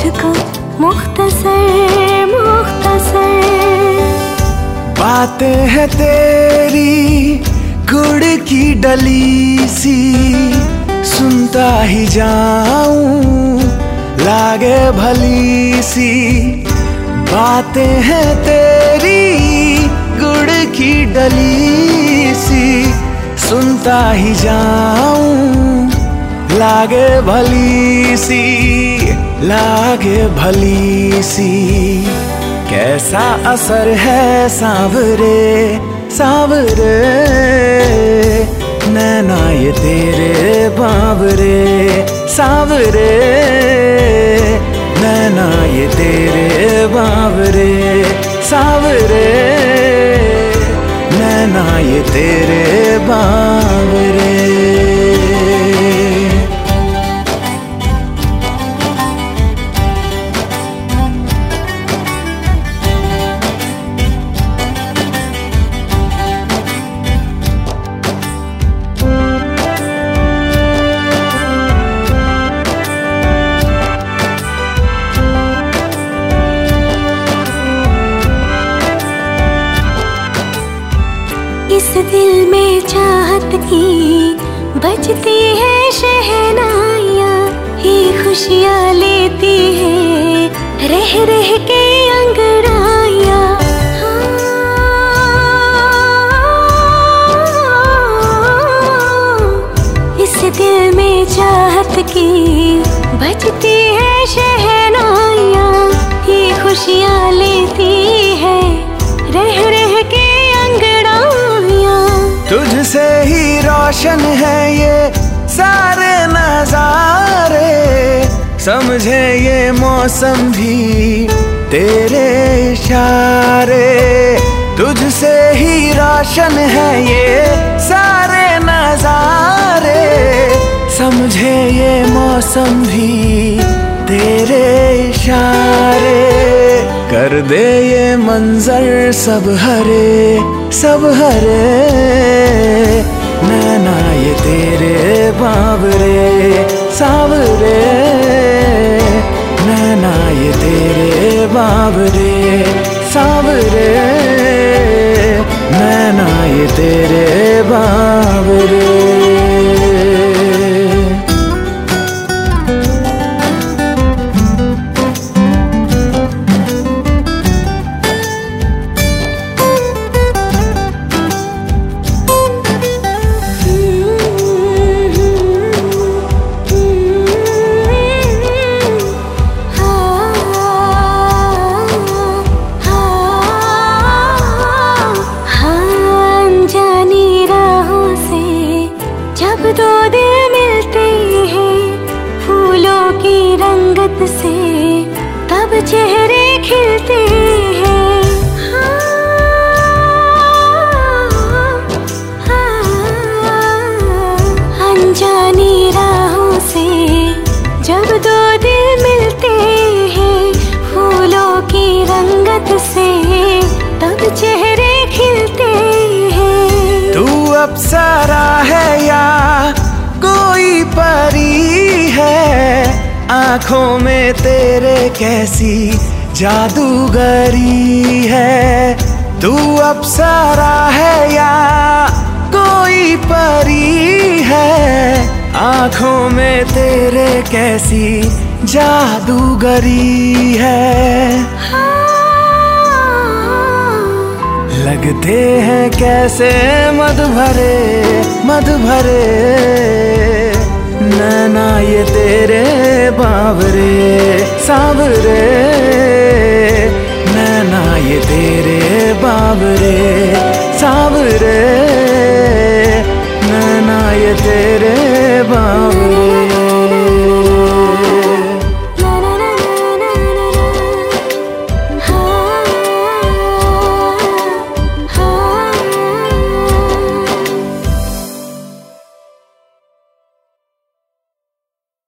तुझको मुख्तसर मुख्तसर। बातें हैं तेरी गुड़ की डली सी, सुनता ही जाऊं लागे भली सी। बातें हैं तेरी गुड़ की डली सी, सुनता ही जाऊं लागे भली सी, लागे भली सी। कैसा असर है सांवरे सांवरे, नैना ये तेरे बावरे सांवरे, नैना ये तेरे बावरे सांवरे, नैना ये तेरे बावरे। इस दिल में चाहत की बजती है शहनाइयाँ, ये खुशियाँ लेती है रह रह के अंगड़ाइयाँ। इस दिल में चाहत की बजती है शहनाइयाँ, ये खुशियाँ लेती है रह रह के तुझसे ही रोशन है ये सारे नजारे, समझे ये मौसम भी तेरे इशारे। तुझसे ही रोशन है ये सारे नजारे, समझे ये मौसम भी तेरे इशारे। कर दे ये मंजर सब हरे सब हरे, नैना ये तेरे बावरे सांवरे, नैना ये तेरे बावरे सांवरे, नैना ये तेरे बावरे। दो दिल मिलते हैं फूलों की रंगत से, तब चेहरे खिलते हैं। अनजानी राहों से जब दो दिल मिलते हैं फूलों की रंगत से, तब चेहरे खिलते हैं। तू अप्सरा है या कोई परी है, आँखों में तेरे कैसी जादूगरी है। तू अप्सरा है या कोई परी है, आँखों में तेरे कैसी जादूगरी है। लगते हैं कैसे मद भरे, नैना ये तेरे बावरे सांवरे, नैना ये तेरे बावरे